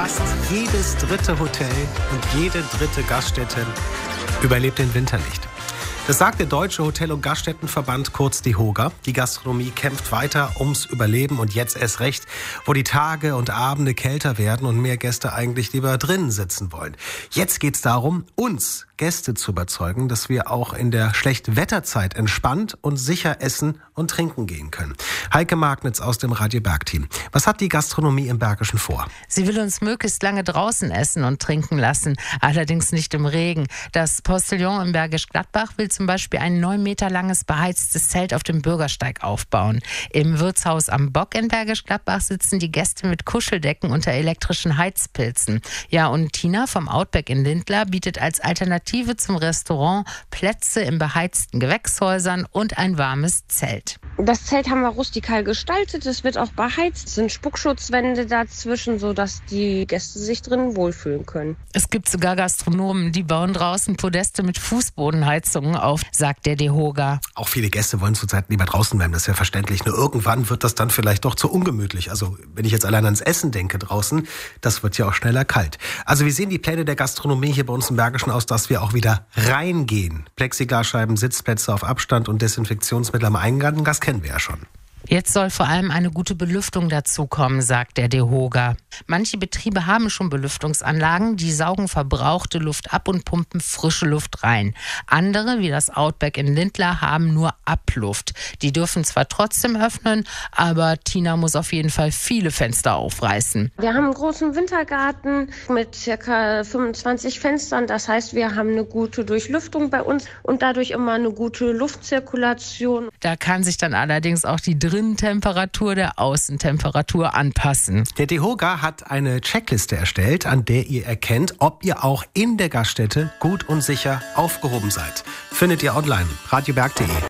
Fast jedes dritte Hotel und jede dritte Gaststätte überlebt den Winter nicht. Das sagt der Deutsche Hotel- und Gaststättenverband, kurz DEHOGA. Die Gastronomie kämpft weiter ums Überleben und jetzt erst recht, wo die Tage und Abende kälter werden und mehr Gäste eigentlich lieber drinnen sitzen wollen. Jetzt geht's darum, uns Gäste zu überzeugen, dass wir auch in der Schlechtwetterzeit entspannt und sicher essen und trinken gehen können. Heike Magnitz aus dem Radio Berg-Team. Was hat die Gastronomie im Bergischen vor? Sie will uns möglichst lange draußen essen und trinken lassen, allerdings nicht im Regen. Das Postillon im Bergisch Gladbach will zum Beispiel ein 9 Meter langes beheiztes Zelt auf dem Bürgersteig aufbauen. Im Wirtshaus am Bock in Bergisch Gladbach sitzen die Gäste mit Kuscheldecken unter elektrischen Heizpilzen. Ja, und Tina vom Outback in Lindlar bietet als Alternative zum Restaurant Plätze in beheizten Gewächshäusern und ein warmes Zelt. Das Zelt haben wir rustikal gestaltet, es wird auch beheizt, es sind Spuckschutzwände dazwischen, sodass die Gäste sich drin wohlfühlen können. Es gibt sogar Gastronomen, die bauen draußen Podeste mit Fußbodenheizungen auf, sagt der DEHOGA. Auch viele Gäste wollen zurzeit lieber draußen bleiben, das ist ja verständlich. Nur irgendwann wird das dann vielleicht doch zu ungemütlich. Also wenn ich jetzt allein ans Essen denke draußen, das wird ja auch schneller kalt. Also wie sehen die Pläne der Gastronomie hier bei uns im Bergischen aus, dass wir auch wieder reingehen? Plexiglasscheiben, Sitzplätze auf Abstand und Desinfektionsmittel am Eingang, das kennen wir ja schon. Jetzt soll vor allem eine gute Belüftung dazukommen, sagt der DEHOGA. Manche Betriebe haben schon Belüftungsanlagen, die saugen verbrauchte Luft ab und pumpen frische Luft rein. Andere, wie das Outback in Lindlar, haben nur Abluft. Die dürfen zwar trotzdem öffnen, aber Tina muss auf jeden Fall viele Fenster aufreißen. Wir haben einen großen Wintergarten mit ca. 25 Fenstern. Das heißt, wir haben eine gute Durchlüftung bei uns und dadurch immer eine gute Luftzirkulation. Da kann sich dann allerdings auch die Innentemperatur der Außentemperatur anpassen. Der DEHOGA hat eine Checkliste erstellt, an der ihr erkennt, ob ihr auch in der Gaststätte gut und sicher aufgehoben seid. Findet ihr online, radioberg.de.